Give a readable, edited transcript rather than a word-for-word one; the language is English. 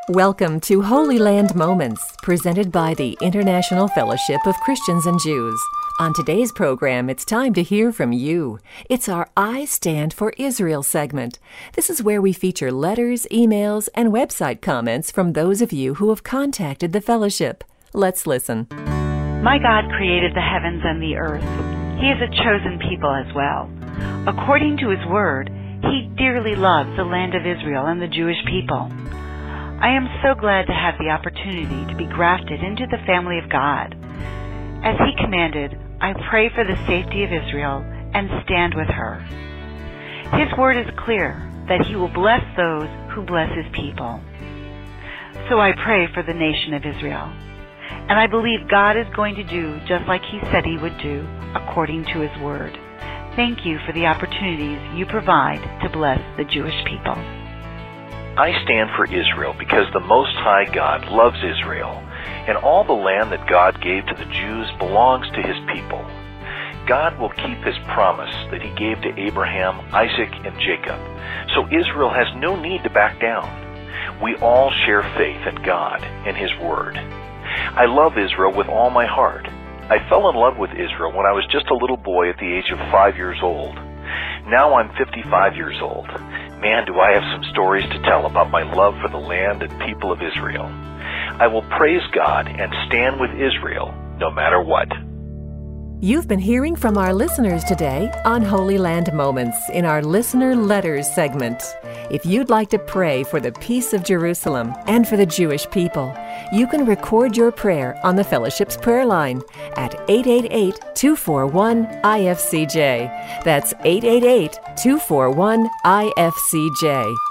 Welcome to Holy Land Moments, presented by the International Fellowship of Christians and Jews. On today's program, it's time to hear from you. It's our I Stand for Israel segment. This is where we feature letters, emails, and website comments from those of you who have contacted the fellowship. Let's listen. My God created the heavens and the earth. He is a chosen people as well. According to His word, He dearly loves the land of Israel and the Jewish people. I am so glad to have the opportunity to be grafted into the family of God. As He commanded, I pray for the safety of Israel and stand with her. His word is clear that He will bless those who bless His people. So I pray for the nation of Israel. And I believe God is going to do just like He said He would do, according to His word. Thank you for the opportunities you provide to bless the Jewish people. I stand for Israel because the Most High God loves Israel, and all the land that God gave to the Jews belongs to His people. God will keep His promise that He gave to Abraham, Isaac, and Jacob, so Israel has no need to back down. We all share faith in God and His Word. I love Israel with all my heart. I fell in love with Israel when I was just a little boy at the age of 5 years old. Now I'm 55 years old. Man, do I have some stories to tell about my love for the land and people of Israel. I will praise God and stand with Israel no matter what. You've been hearing from our listeners today on Holy Land Moments in our Listener Letters segment. If you'd like to pray for the peace of Jerusalem and for the Jewish people, you can record your prayer on the Fellowship's prayer line at 888-241-IFCJ. That's 888-241-IFCJ.